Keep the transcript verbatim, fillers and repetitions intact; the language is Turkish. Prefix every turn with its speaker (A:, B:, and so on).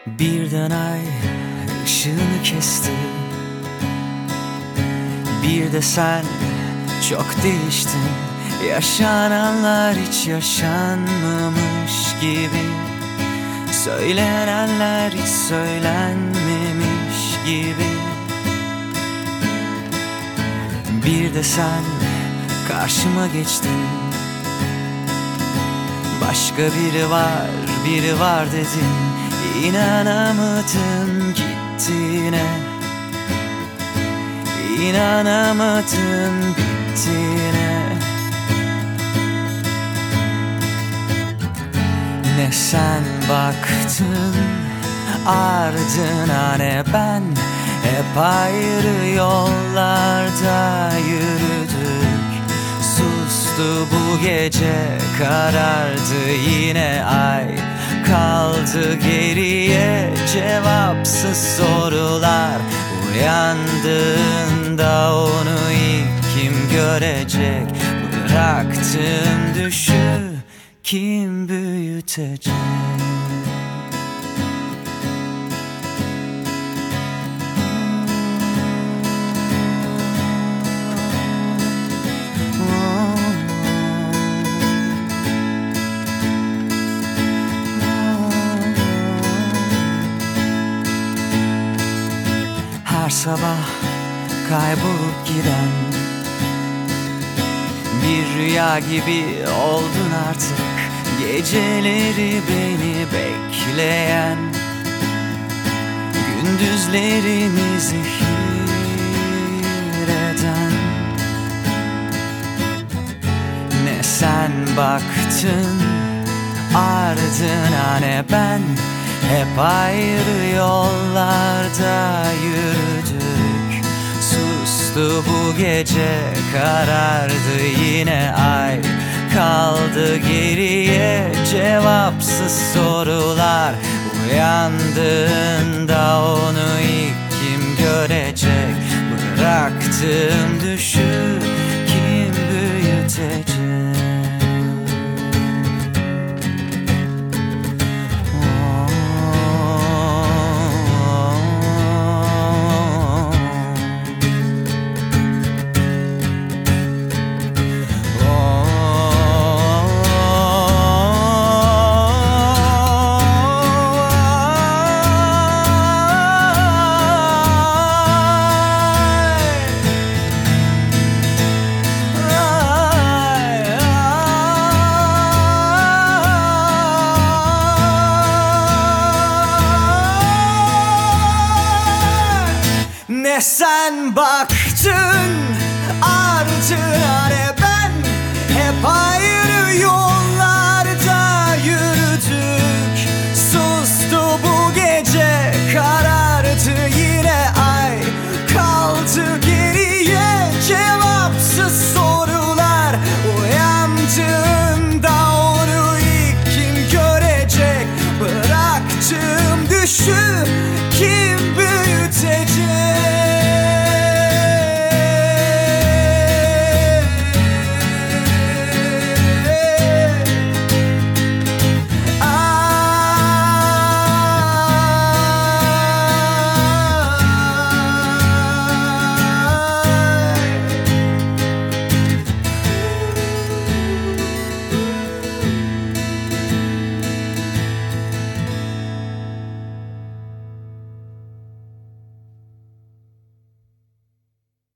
A: Birden ay ışığını kesti. Bir de sen çok değiştin. Yaşananlar hiç yaşanmamış gibi, söylenenler hiç söylenmemiş gibi. Bir de sen karşıma geçtin. Başka biri var, biri var dedin. İnanamadım gittiğine, İnanamadım bittiğine. Ne sen baktın ardına ne ben, hep ayrı yollarda yürüdük. Sustu bu gece, karardı yine ay. Kaldı geriye cevapsız sorular. Uyandığında onu ilk kim görecek? Bıraktığım düşü kim büyütecek? Her sabah kaybolup giden bir rüya gibi oldun artık. Geceleri beni bekleyen, gündüzlerimi zehir eden. Ne sen baktın ardına ne ben, hep ayrı yollarda yürüdük. Sustu bu gece, karardı yine ay. Kaldı geriye cevapsız sorular. Uyandığında onu ilk kim görecek? Bıraktığım düşü kim büyütecek? Ne sen